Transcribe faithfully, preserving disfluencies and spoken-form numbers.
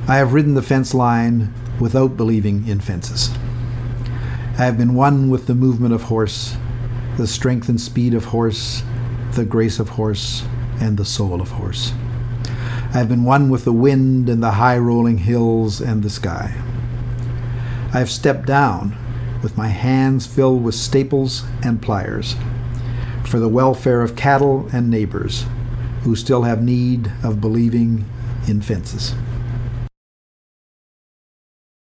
I have ridden the fence line without believing in fences. I have been one with the movement of horse, the strength and speed of horse, the grace of horse, and the soul of horse. I have been one with the wind and the high-rolling hills and the sky. I have stepped down with my hands filled with staples and pliers for the welfare of cattle and neighbors who still have need of believing in fences.